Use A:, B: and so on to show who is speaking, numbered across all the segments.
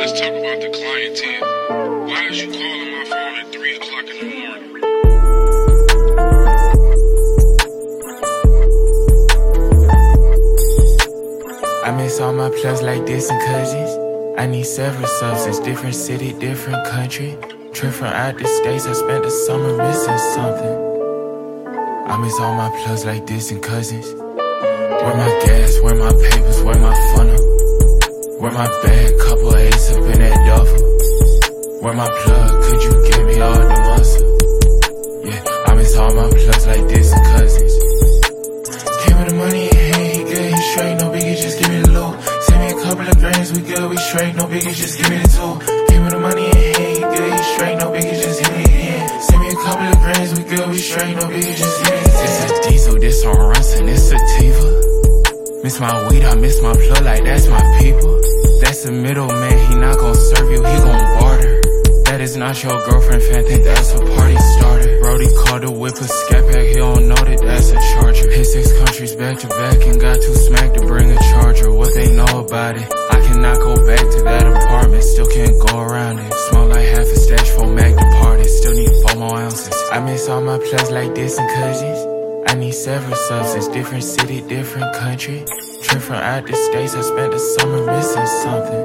A: let's talk about the clientele. Why is you calling my phone at 3 o'clock in the morning?
B: I miss all my plugs like this and cousins. I need several subs, different city, different country. Trip from out the States, I spent the summer missing something. I miss all my plugs like this and cousins. Where my gas, where my papers, where my funnel. Where my bag, couple A's up in that duffel. Where my plug, could you give me all the muscle? Yeah, I miss all my plugs like this and cousins. Came with the money in hand, he good, he straight, no biggie, just give me the loot. Send me a couple of grams, we good, we straight, no biggie, just give me the two. Came with the money in hand, he good, he straight, no biggie, just give me the hand. Send me a couple of grams, we good, we straight, no biggie, just give me the ten. It's a diesel, this on Runson, it's sativa. Miss my weed, I miss my plug, like that's my people. That's the middleman, he not gon' serve you, he gon' barter. That is not your girlfriend, fan, think that's a party starter. Brody called the whip a scat pack, he don't know that that's a charger. Hit 6 countries back to back and got too smacked to bring a charger. What they know about it? I cannot go back to that apartment, still can't go around it. Smoke like half a stash for Mac departed, still need 4 more ounces. I miss all my plugs like this and cousins. I need several subs, it's different city, different country. Trip from out the States, I spent the summer missing something.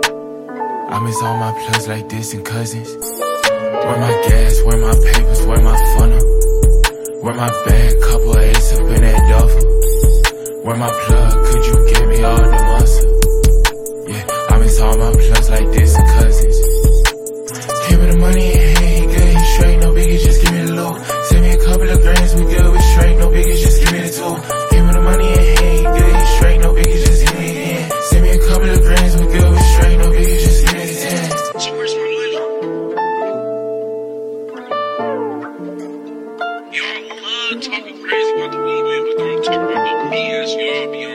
B: I miss all my plugs like this and cousins. Where my gas, where my papers, where my funnel. Where my bag, couple A's up in that duffel. Where my plug, could you give me all the muscle? Yeah, I miss all my plugs like this and cousins. Came with the money in hand, he good, he straight, no biggie, just give me the loot. Send me a couple of grams, we good, we straight, no biggie, just give me the two. Came with the money in hand, he good, he straight, no biggie, just give me the hand. Send me a couple of grams, we good, we straight, no biggie, just give me the ten.
A: So where's my money? Y'all love talking crazy about the weed, man, but don't talk about no BS. Y'all be